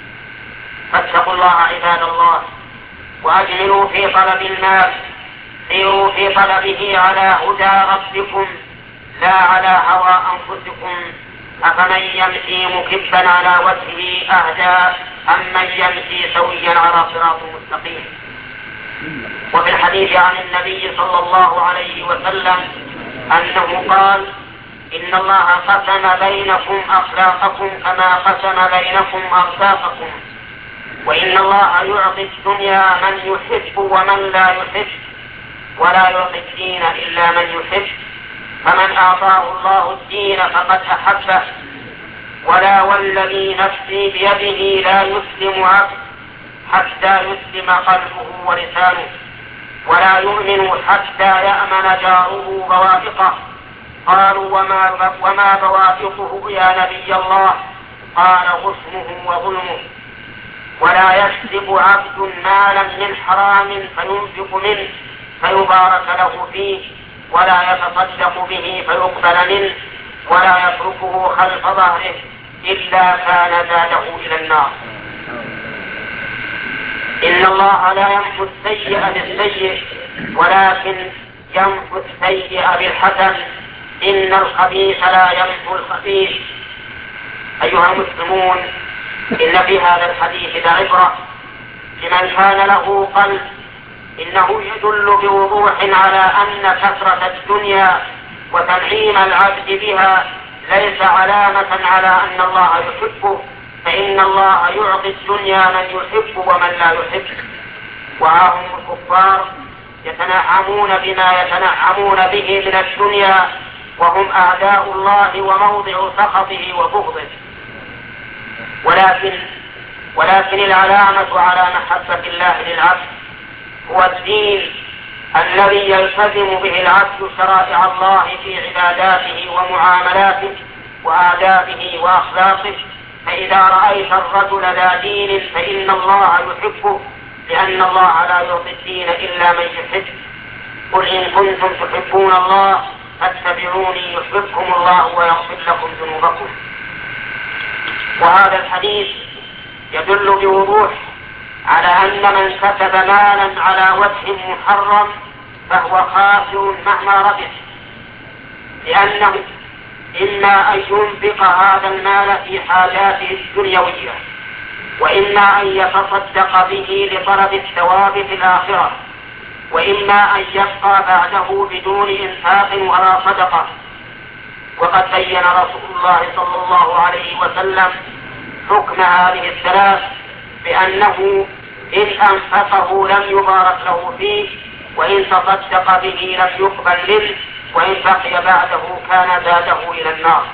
فاتقوا الله عباد الله، وأجملوا في طلب المال، سيروا في طلبه على هدى ربكم لا على هوى أنفسكم. أفمن يمشي مكبا على وجهه أهدى أم من يمشي سويا على صراط مستقيم. وفي الحديث عن النبي صلى الله عليه وسلم أنه قال: إن الله قسم بينكم أخلاقكم كما قسم بينكم أرزاقكم، وإن الله يعطي الدنيا من يحب ومن لا يحب، ولا يعطي الدين إلا من يحب، فمن أعطاه الله الدين فقد أحبه. ولا والذي نفسي بيده لا يسلم عبد حتى يسلم قلبه ولسانه، ولا يؤمن حتى يأمن جاره بوافقه. قالوا: وما, وما بوافقه يا نبي الله؟ قال: غصمه وظلمه. ولا يكسب عبد مالا من حرام فينفق منه فيبارك له فيه، ولا يتصدق به فيقبل منه، ولا يتركه خلف ظهره إلا كان زاده إلى النار. إن الله لا يمحو السيء بالسيء ولكن يمحو السيء بالحسن، إن الخبيث لا يمحو الخبيث. أيها المسلمون، إن في هذا الحديث لعبرة لمن كان له قلب. إنه يدل بوضوح على أن كثرة الدنيا وتنعيم العبد بها ليس علامة على أن الله يحبه، فإن الله يعطي الدنيا من يحب ومن لا يحب. وهم الكفار يتنعمون بما يتنعمون به من الدنيا، وهم أعداء الله وموضع سخطه وبغضه. ولكن ولكن العلامة على محبة الله للعبد هو الدين الذي يلتزم به العبد شرائع الله في عباداته ومعاملاته وآدابه وأخلاقه. فإذا رأيت الرجل ذا دين فإن الله يحبه، لأن الله لا يعطي الدين إلا من يحب. قل إن كنتم تحبون الله فاتبعوني يحببكم الله ويغفر لكم ذنوبكم. وهذا الحديث يدل بوضوح على أن من كسب مالا على وجه محرم فهو خاسر مهما ربح، لأنه إما أن ينفق هذا المال في حاجاته الدنيوية، وإما أن يتصدق به لطلب الثواب في الآخرة، وإما أن يبقى بعده بدون إنفاق ولا صدقة. وقد بين رسول الله صلى الله عليه وسلم حكم هذه الثلاث بأنه إن أنفقه لم يبارك له فيه، وإن تصدق به لم يقبل منه، وإن بقي بعده كان زاده إلى النار.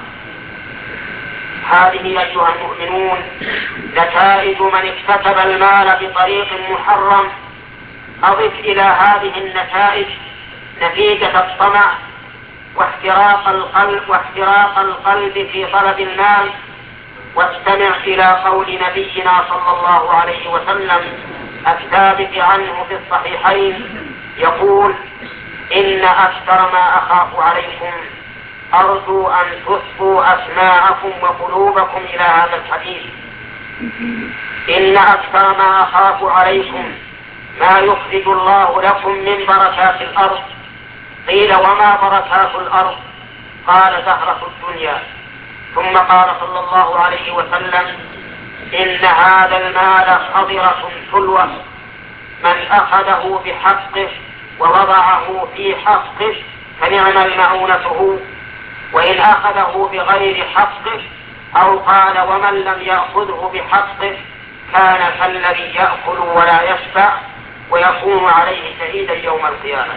هذه أيها المؤمنون نتائج من اكتسب المال بطريق محرم. أضف إلى هذه النتائج نتيجة الطمع واحتراق القلب واحتراق القلب في طلب المال. واستمع إلى قول نبينا صلى الله عليه وسلم الثابت عنه في الصحيحين يقول: إن أكثر ما أخاف عليكم أرجو أن تصفوا أسماعكم وقلوبكم إلى هذا الحديث. إن أكثر ما أخاف عليكم ما يخرج الله لكم من بركات الأرض. قيل: وما بركات الأرض؟ قال: زهرة الدنيا. ثم قال صلى الله عليه وسلم: إن هذا المال خضرة حلوة، من أخذه بحقه ووضعه في حقه فنعم المعونة، وإن أخذه بغير حقه أو قال ومن لم يأخذه بحقه كان كالذي يأكل ولا يشبع ويكون عليه شهيدا يوم القيامة.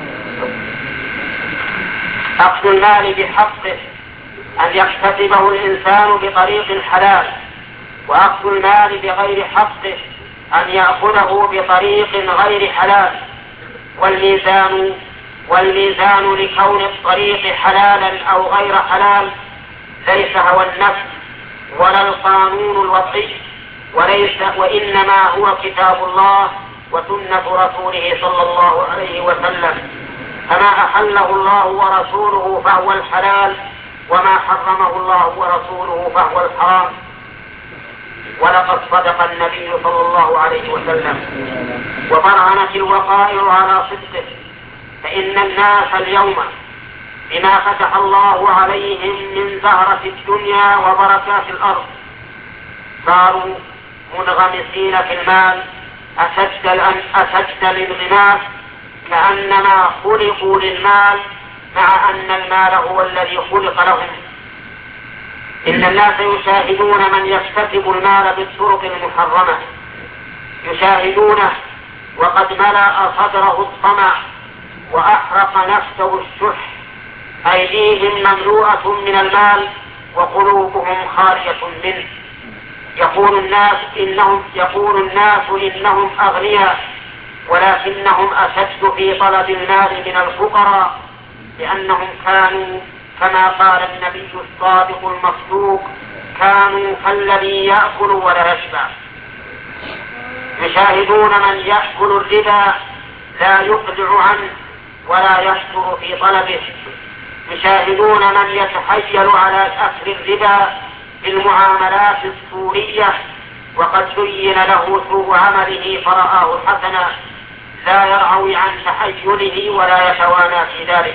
أخذ المال بحقه أن يكتسبه الإنسان بطريق حلال، وأخذ المال بغير حقه أن يأخذه بطريق غير حلال. والميزان والميزان لكون الطريق حلالا أو غير حلال ليس هوى النفس ولا القانون الوضعي، وليس وإنما هو كتاب الله وسنة رسوله صلى الله عليه وسلم. فما أحله الله ورسوله فهو الحلال، وما حرمه الله ورسوله فهو الحرام. ولقد صدق النبي صلى الله عليه وسلم وبرهنت الوقائع على صدقه، فإن الناس اليوم بما فتح الله عليهم من زهرة الدنيا وبركات الأرض صاروا منغمسين في المال أشد أشد الانغماس، كأنما خلقوا للمال مع أن المال هو الذي خلق لهم. إن الناس يشاهدون من يكتسب المال بالطرق المحرمة، يشاهدونه وقد ملأ صدره الطمع وأحرق نفسه الشح، أيديهم مملوءة من المال وقلوبهم خالية منه. يقول الناس إنهم يقول الناس إنهم أغنياء، ولكنهم أشد في طلب المال من الفقراء، لأنهم كانوا كما قال النبي الصادق المصدوق: كانوا كالذي يأكل ولا يشبع. يشاهدون من يأكل الربا لا يقلع عنه ولا يشكر في طلبه، يشاهدون من يتحيل على أكل الربا بالمعاملات الصورية وقد زين له سوء عمله فرآه حسنا، لا يرعوي عن تحيله ولا يتوانى في ذلك.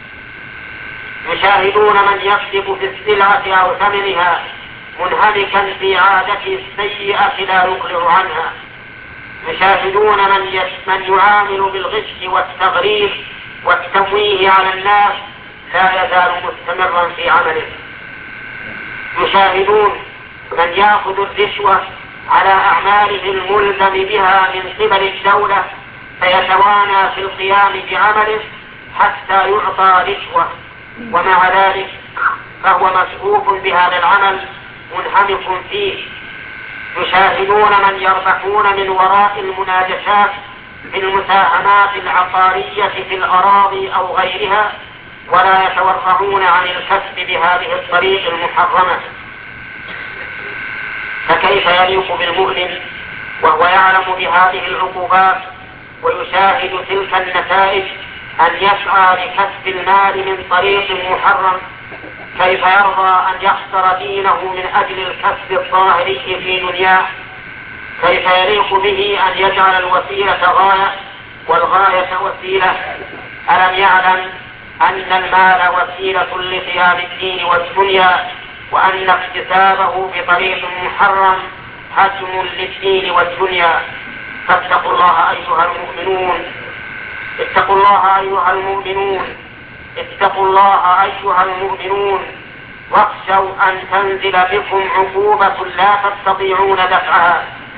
يشاهدون من يكذب في السلعة أو ثمنها منهمكا في عادته السيئة لا يقلع عنها. يشاهدون من, من يعامل بالغش والتغرير والتمويه على الناس لا يزال مستمرا في عمله. يشاهدون من يأخذ الرشوة على أعماله الملزم بها من قبل الدولة فيتوانى في القيام بعمله حتى يعطى رشوة، ومع ذلك فهو مسؤوف بهذا العمل منهمك فيه. يشاهدون من يربحون من وراء المناجشات في المساهمات العقارية في الأراضي أو غيرها ولا يتورعون عن الكسب بهذه الطريق المحرمة. فكيف يليق بالمؤمن وهو يعلم بهذه العقوبات ويشاهد تلك النتائج أن يسعى لكسب المال من طريق محرم، كيف يرضى أن يخسر دينه من أجل الكسب الظاهري في دنياه؟ كيف يليق به أن يجعل الوسيلة غاية والغاية وسيلة؟ ألم يعلم أن المال وسيلة لقيام الدين والدنيا، وأن اكتسابه بطريق محرم هدم للدين والدنيا؟ فاتقوا الله أيها المؤمنون، اتقوا الله أيها المؤمنون اتقوا الله أيها المؤمنون واخشوا أن تنزل بكم عقوبة لا تستطيعون دفعها.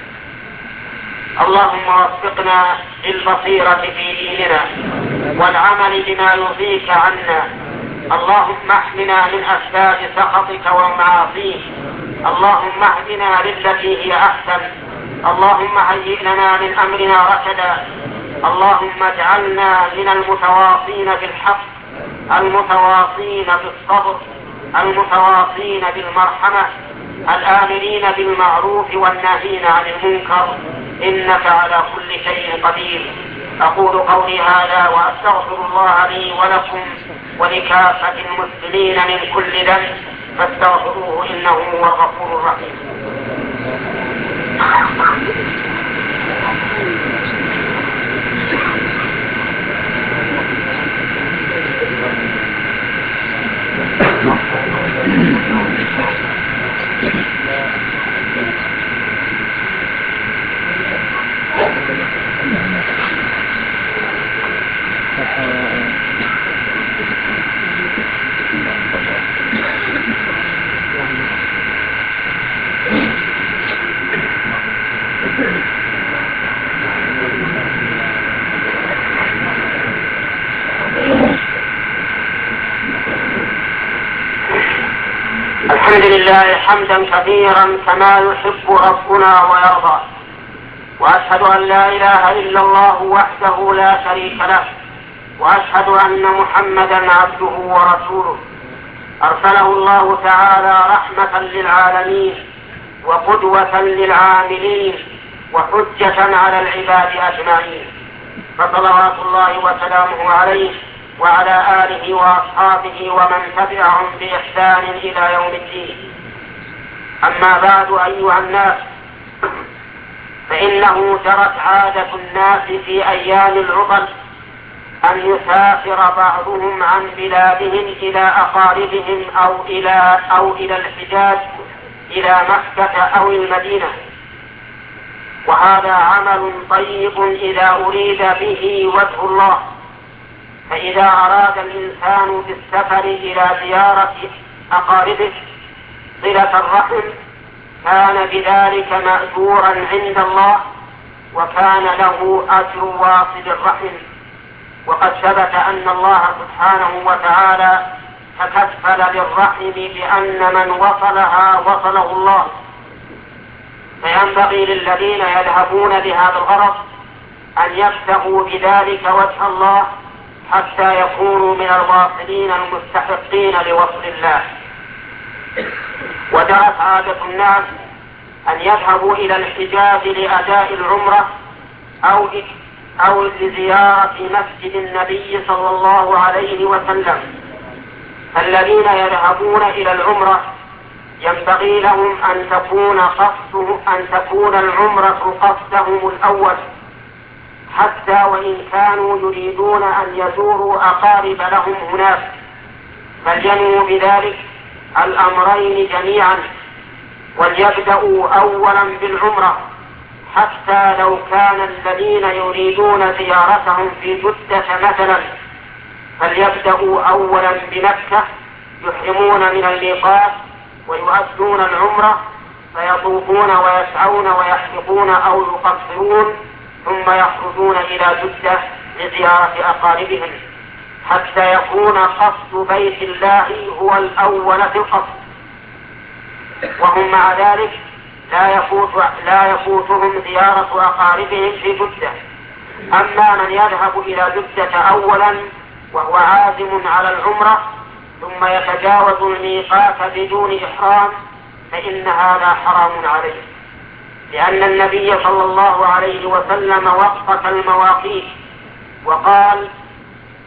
اللهم وفقنا للبصيرة في ديننا والعمل بما يرضيك عنا. اللهم احمنا من أسباب سخطك ومعاصيك. اللهم اهدنا للتي هي أحسن. اللهم هيئ لنا من أمرنا رشدا. اللهم اجعلنا من المتواصين بالحق، المتواصين بالصبر، المتواصين بالمرحمة، الآمرين بالمعروف والناهين عن المنكر، إنك على كل شيء قدير. أقول قولي هذا وأستغفر الله لي ولكم ولكافة المسلمين من كل ذنب، فاستغفروه إنه هو الغفور الرحيم. الحمد لله حمدا كثيرا كما يحب ربنا ويرضى، وأشهد أن لا إله إلا الله وحده لا شريك له، وأشهد أن محمدا عبده ورسوله أرسله الله تعالى رحمة للعالمين وقدوة للعاملين وحجة على العباد أجمعين، فصلوات الله وسلامه عليه وعلى آله وأصحابه ومن تبعهم بإحسان إلى يوم الدين. أما بعد أيها الناس، فإنه جرت عادة الناس في أيام العطل أن يسافر بعضهم عن بلادهم إلى أقاربهم أو إلى, أو إلى الحجاز إلى مكة أو المدينة، وهذا عمل طيب إذا أريد به وجه الله. فإذا أراد الإنسان بالسفر إلى زيارة أقاربه صلة الرحم كان بذلك مأجورا عند الله، وكان له أجر واصل الرحم. وقد ثبت أن الله سبحانه وتعالى تكفل بالرحم بأن من وصلها وصله الله، فينبغي للذين يذهبون بهذا الغرض أن يبتغوا بذلك وجه الله حتى يكونوا من الواصلين المستحقين لوصل الله. وجرت عادة الناس أن يذهبوا إلى الحجاز لأداء العمرة أو أو لزيارة مسجد النبي صلى الله عليه وسلم. فالذين يذهبون إلى العمرة ينبغي لهم أن تكون قصدهم أن تكون العمرة قصدهم الأول، حتى وإن كانوا يريدون أن يزوروا أقارب لهم هناك، فلينووا بذلك الأمرين جميعا، وليبدأوا أولا بالعمرة، حتى لو كان الذين يريدون زيارتهم في جدة مثلا فليبدأوا أولا بمكة يحرمون من الميقات ويؤدون العمرة، فيطوفون ويسعون ويحلقون أو يقصرون، ثم يخرجون إلى جدة لزيارة أقاربهم، حتى يكون قصد بيت الله هو الأول في القصد. وهم مع ذلك لا يفوت لا يفوتهم زيارة أقاربهم في جدة. أما من يذهب إلى جدة أولا وهو عازم على العمرة ثم يتجاوز الميقات بدون إحرام فإن هذا حرام عليه، لأن النبي صلى الله عليه وسلم وقت المواقيت وقال: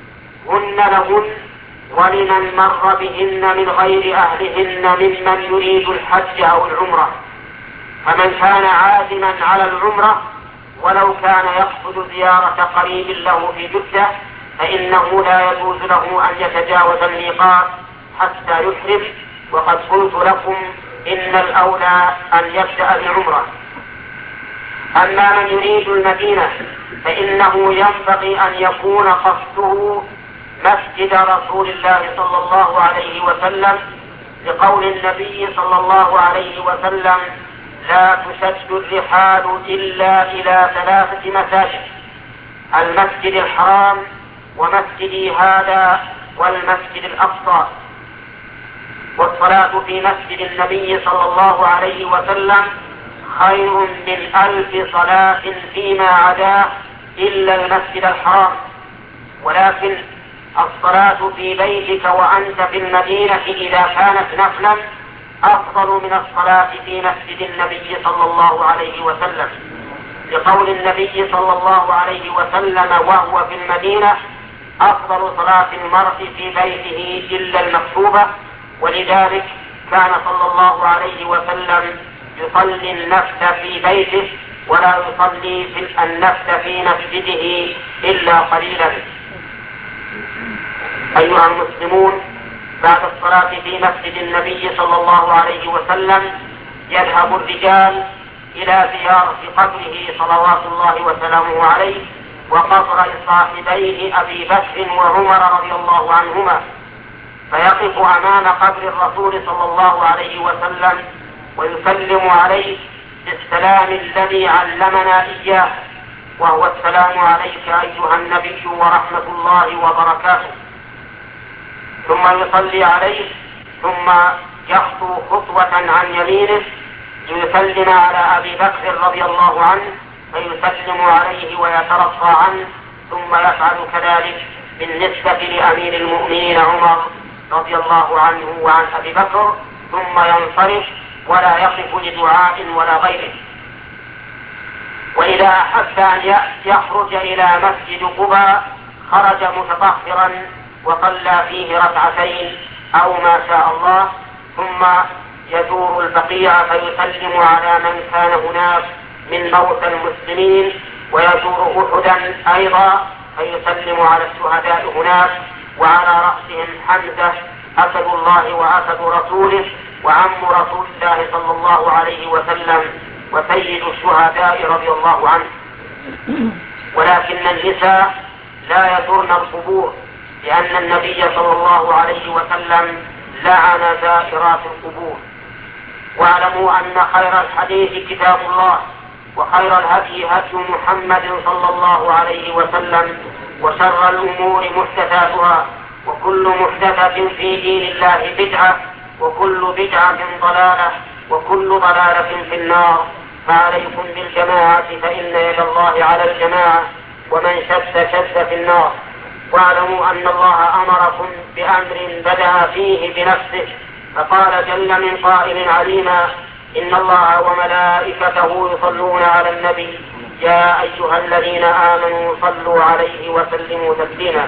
هن لهن ولمن مر بهن من غير أهلهن ممن يريد الحج أو العمرة. فمن كان عازما على العمرة ولو كان يقصد زيارة قريب له في جدة فإنه لا يجوز له أن يتجاوز الميقات حتى يحرم. وقد قلت لكم إن الأولى أن يبدأ بعمرة. أما من يريد المدينة فإنه ينبغي أن يكون قصده مسجد رسول الله صلى الله عليه وسلم، لقول النبي صلى الله عليه وسلم: لا تشد الرحال إلا إلى ثلاثة مساجد: المسجد الحرام ومسجدي هذا والمسجد الأقصى. والصلاة في مسجد النبي صلى الله عليه وسلم خير من ألف صلاة فيما عداه إلا المسجد الحرام. ولكن الصلاة في بيتك وأنت في المدينة إذا كانت نفلا أفضل من الصلاة في مسجد النبي صلى الله عليه وسلم، لقول النبي صلى الله عليه وسلم وهو في المدينة: أفضل صلاة المرء في بيته إلا المكتوبة. ولذلك كان صلى الله عليه وسلم يصلي النفل في بيته ولا يصلي في النفل في مسجده إلا قليلا. أيها المسلمون، بعد الصلاة في مسجد النبي صلى الله عليه وسلم يذهب الرجال إلى زيارة قبره صلوات الله وسلامه عليه وقبر صاحبيه أبي بكر وعمر رضي الله عنهما، فيقف أمام قبر الرسول صلى الله عليه وسلم ويسلم عليه بالسلام الذي علمنا إياه، وهو: السلام عليك أيها النبي ورحمة الله وبركاته. ثم يصلي عليه، ثم يخطو خطوة عن يمينه ليسلم على أبي بكر رضي الله عنه فيسلم عليه ويترضى عنه، ثم يفعل كذلك بالنسبة لأمير المؤمنين عمر رضي الله عنه وعن أبي بكر، ثم ينصرف ولا يقف لدعاء ولا غيره. وإذا أحب أن يخرج إلى مسجد قباء خرج متطهرا وصلى فيه ركعتين أو ما شاء الله، ثم يزور البقيع فيسلم على من كان هناك من موتى المسلمين، ويزور أحدا أيضا فيسلم على الشهداء هناك، وعلى رأسهم حمزة أسد الله وأسد رسوله وعم رسول الله صلى الله عليه وسلم وسيد الشهداء رضي الله عنه. ولكن النساء لا يزورن القبور، لأن النبي صلى الله عليه وسلم لعن زائرات القبور. واعلموا أن خير الحديث كتاب الله، وخير الهدي هدي محمد صلى الله عليه وسلم، وشر الأمور محدثاتها، وكل محدثة في دين الله بدعة، وكل بدعة ضلالة، وكل ضلالة في النار. فعليكم بالجماعة فإن يد الله على الجماعة، ومن شد شد في النار. واعلموا أن الله أمركم بأمر بدأ فيه بنفسه، فقال جل من قائل عليما: إن الله وملائكته يصلون على النبي يا أيها الذين آمنوا صلوا عليه وسلموا تسليما.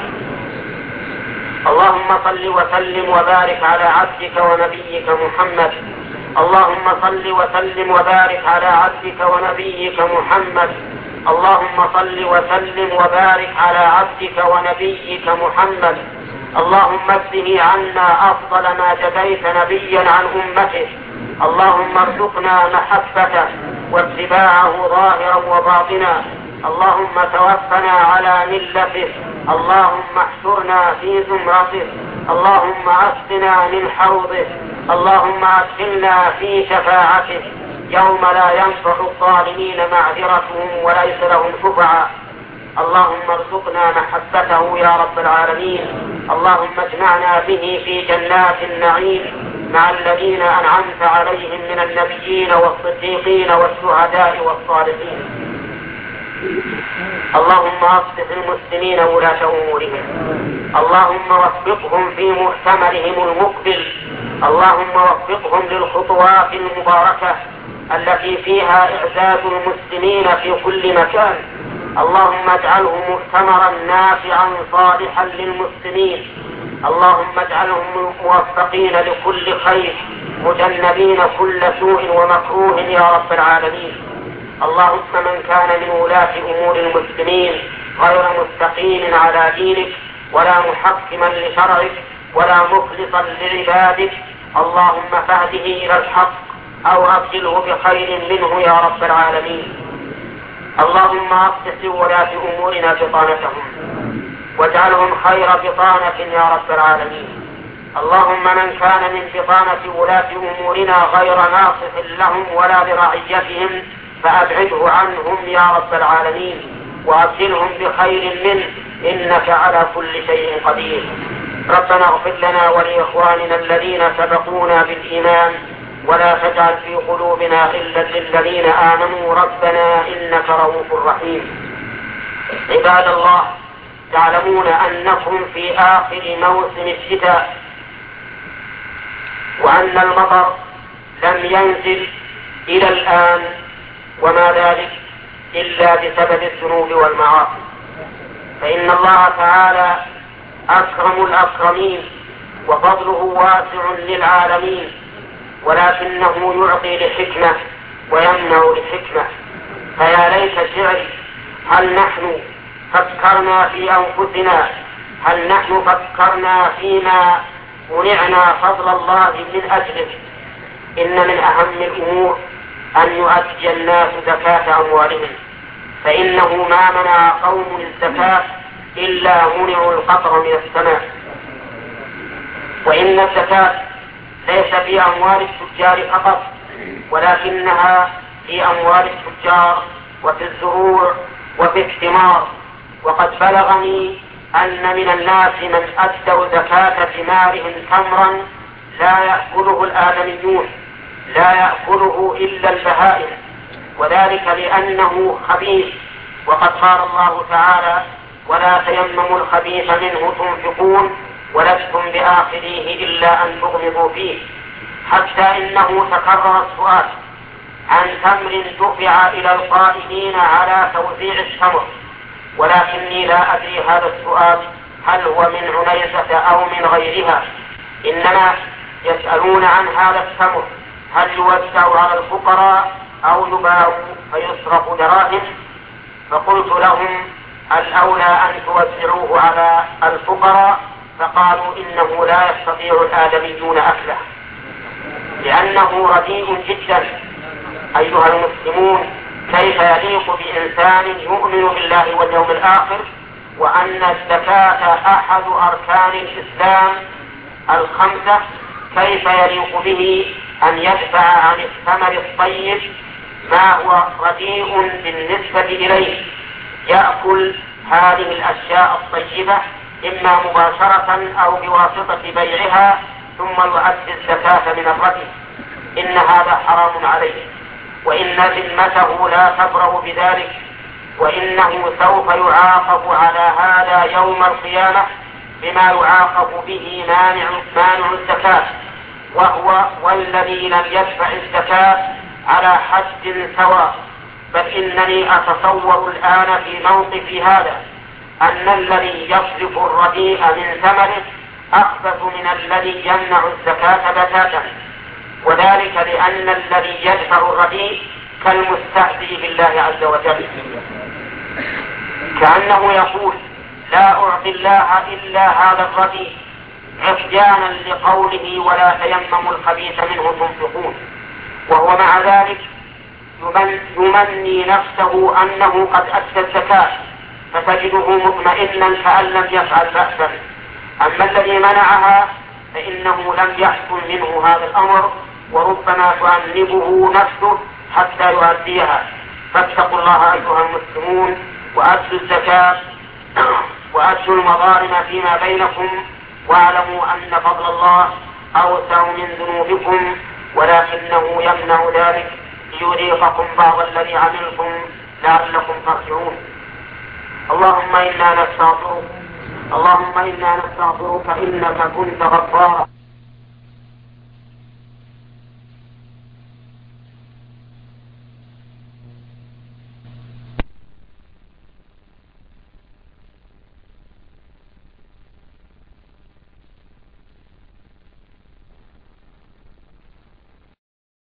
اللهم صل وسلم وبارك على عبدك ونبيك محمد. اللهم صل وسلم وبارك على عبدك ونبيك محمد. اللهم صل وسلم وبارك على عبدك ونبيك محمد. اللهم اجزه عنا أفضل ما جزيت نبيا عن أمته. اللهم ارزقنا محبته واتباعه ظاهرا وباطنا. اللهم توفنا على ملته. اللهم احشرنا في زمرته. اللهم اسقنا من حوضه. اللهم ادخلنا في شفاعته يوم لا ينفع الظالمين معذرتهم وليس لهم شفعاء. اللهم ارزقنا محبته يا رب العالمين. اللهم اجمعنا به في جنات النعيم مع الذين أنعمت عليهم من النبيين والصديقين والشهداء والصالحين. اللهم أصلح المسلمين ولاة أمورهم. اللهم وفقهم في مؤتمرهم المقبل. اللهم وفقهم للخطوات المباركة التي فيها إعزاز المسلمين في كل مكان. اللهم اجعله مؤتمرا نافعا صالحا للمسلمين. اللهم اجعلهم موفقين لكل خير مجنبين كل سوء ومكروه يا رب العالمين. اللهم من كان من ولاة أمور المسلمين غير مستقيم على دينك ولا محكما لشرعك ولا مخلصا لعبادك، اللهم فهده إلى الحق أو أبدله بخير منه يا رب العالمين. اللهم أصلح لولاة أمورنا بطانتهم واجعلهم خير بطانة يا رب العالمين. اللهم من كان من بطانة ولاة أمورنا غير ناصح لهم ولا لرعيتهم فأبعده عنهم يا رب العالمين وأبدلهم بخير منه، إنك على كل شيء قدير. ربنا اغفر لنا ولإخواننا الذين سبقونا بالإيمان ولا تجعل في قلوبنا غلا للذين آمنوا ربنا إنك رؤوف رحيم. عباد الله، تعلمون أنكم في آخر موسم الشتاء وأن المطر لم ينزل إلى الآن، وما ذلك إلا بسبب الذنوب والمعاصي، فإن الله تعالى أكرم الأكرمين وفضله واسع للعالمين، ولكنه يعطي لحكمة ويمنع لحكمة. فيا ليت شعري هل نحن فكرنا في أنفسنا، هل نحن فكرنا فيما منعنا فضل الله من أجله. إن من أهم الأمور أن يؤدي الناس زكاة أموالهم، فإنه ما منع قوم الزكاة إلا منعوا القطر من السماء. وإن الزكاة ليس في أموال التجار فقط، ولكنها في أموال التجار وفي الزروع وفي الثمار. وقد بلغني أن من الناس من أدوا زكاة ثمارهم تمرا لا يأكله الآدميون، لا يأكله إلا البهائم، وذلك لأنه خبيث. وقد قال الله تعالى: ولا تيمموا الخبيث منه تنفقون ولستم بآخذيه إلا أن تغمضوا فيه. حتى إنه تكرر السؤال عن تمر دفع إلى القائمين على توزيع التمر، ولكني لا أدري هذا السؤال هل هو من عنيزة أو من غيرها، إنما يسألون عن هذا التمر هل يوزع على الفقراء أو يباع فيصرف دراهم. فقلت لهم: الأولى أن توزعوه على الفقراء. فقالوا: إنه لا يستطيع الآدميون أكله لأنه رديء جدا. أيها المسلمون، كيف يليق بإنسان يؤمن بالله واليوم الآخر وأن الزكاة أحد أركان الإسلام الخمسة، كيف يليق به أن يدفع عن الثمر الطيب ما هو رديء بالنسبة إليه، يأكل هذه الأشياء الطيبة إما مباشرة أو بواسطة بيعها ثم يؤدي الزكاة من الرديء؟ إن هذا حرام عليه، وإن ذمته لا تبرأ بذلك، وإنه سوف يعاقب على هذا يوم القيامة بما يعاقب به مانع مانع الزكاة، وهو والذي لم يدفع الزكاة على حد سواء. بل إنني أتصور الآن في موقف هذا أن الذي يصرف الرديء من ثمره أخبث من الذي يمنع الزكاة بتاتا، وذلك لأن الذي يدفع الرديء كالمستهزئ بالله عز وجل، كأنه يقول: لا أعطي الله إلا هذا الرديء، عصيانا لقوله: ولا تيمموا الخبيث منه تنفقون. وهو مع ذلك يمني نفسه أنه قد أدى الزكاة، فتجده مطمئنا كأن لم يفعل بأسا. أما الذي منعها فإنه لم يحصل منه هذا الأمر، وربما تؤنبه نفسه حتى يؤديها. فاتقوا الله أيها المسلمون، وأدوا الزكاة وأدوا المظالم فيما بينكم، واعلموا أن فضل الله أوسع من ذنوبكم، ولكنه يمنع ذلك ليذيقكم بعض الذي عملتم لعلكم ترجعون. اللهم إنا نستغفرك اللهم إنا نستغفرك إنك كنت غفارا.